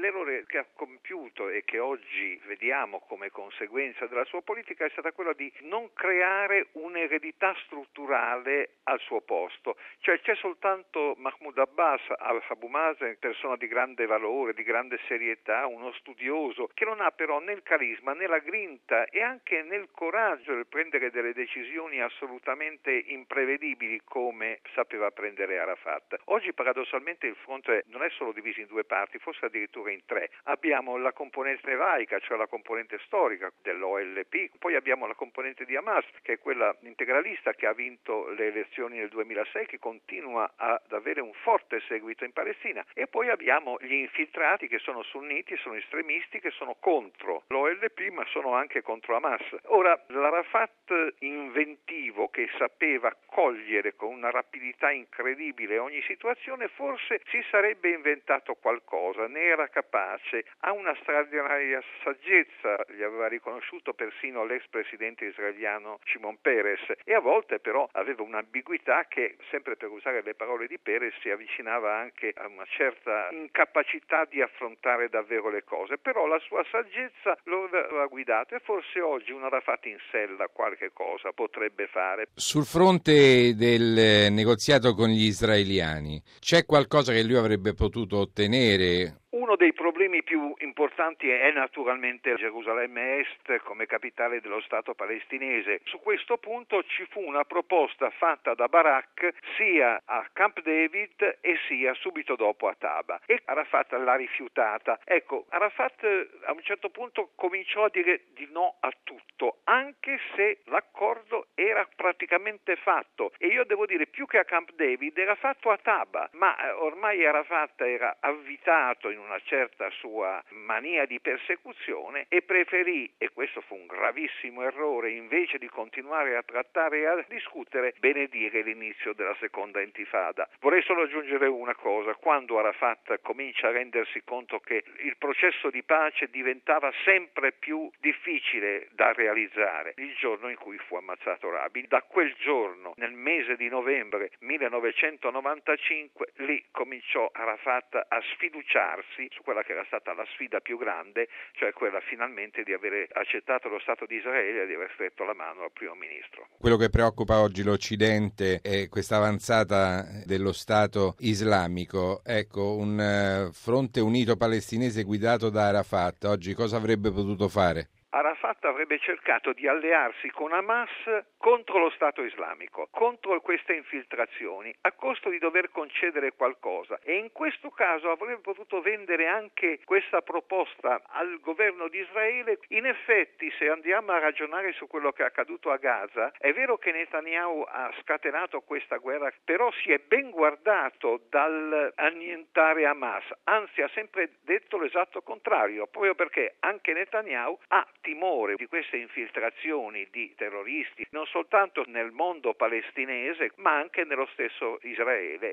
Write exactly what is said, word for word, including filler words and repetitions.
L'errore che ha compiuto e che oggi vediamo come conseguenza della sua politica è stata quella di non creare un'eredità strutturale al suo posto. Cioè c'è soltanto Mahmoud Abbas al-Abu Mazen, persona di grande valore, di grande serietà, uno studioso, che non ha però né il carisma né la grinta e anche nel coraggio di prendere delle decisioni assolutamente imprevedibili come sapeva prendere Arafat. Oggi paradossalmente il fronte non è solo diviso in due parti, forse addirittura in tre. Abbiamo la componente laica, cioè la componente storica dell'O L P, poi abbiamo la componente di Hamas, che è quella integralista che ha vinto le elezioni nel duemilasei, che continua ad avere un forte seguito in Palestina, e poi abbiamo gli infiltrati che sono sunniti, sono estremisti, che sono contro l'O L P ma sono anche contro Hamas. Ora, l'Arafat inventivo che sapeva cogliere con una rapidità incredibile ogni situazione, forse si sarebbe inventato qualcosa, ne era capace, ha una straordinaria saggezza, gli aveva riconosciuto persino l'ex presidente israeliano Shimon Peres, e a volte però aveva un'ambiguità che, sempre per usare le parole di Peres, si avvicinava anche a una certa incapacità di affrontare davvero le cose, però la sua saggezza lo aveva guidato e forse oggi un Arafat in sella qualche cosa potrebbe fare. Sul fronte del negoziato con gli israeliani, c'è qualcosa che lui avrebbe potuto ottenere? Uno dei problemi più importanti è naturalmente Gerusalemme Est come capitale dello Stato palestinese. Su questo punto ci fu una proposta fatta da Barak sia a Camp David e sia subito dopo a Taba, e Arafat l'ha rifiutata. Ecco, Arafat a un certo punto cominciò a dire di no a tutto, anche se l'accordo era praticamente fatto, e io devo dire più che a Camp David era fatto a Taba, ma ormai Arafat era avvitato in una certa sua mania di persecuzione e preferì, e questo fu un gravissimo errore, invece di continuare a trattare e a discutere, benedire l'inizio della seconda intifada. Vorrei solo aggiungere una cosa: quando Arafat comincia a rendersi conto che il processo di pace diventava sempre più difficile da realizzare, il giorno in cui fu ammazzato Rabin, da quel giorno, nel mese di novembre millenovecentonovantacinque, lì cominciò Arafat a sfiduciarsi su quella che era stata la sfida più grande, cioè quella finalmente di avere accettato lo Stato di Israele e di aver stretto la mano al primo ministro. Quello che preoccupa oggi l'Occidente è questa avanzata dello Stato islamico. Ecco, un uh, fronte unito palestinese guidato da Arafat oggi cosa avrebbe potuto fare? Arafat avrebbe cercato di allearsi con Hamas contro lo Stato islamico, contro queste infiltrazioni, a costo di dover concedere qualcosa, e in questo caso avrebbe potuto vendere anche questa proposta al governo di Israele. In effetti, se andiamo a ragionare su quello che è accaduto a Gaza, è vero che Netanyahu ha scatenato questa guerra, però si è ben guardato dall'annientare Hamas, anzi ha sempre detto l'esatto contrario, proprio perché anche Netanyahu ha timore di queste infiltrazioni di terroristi non soltanto nel mondo palestinese ma anche nello stesso Israele.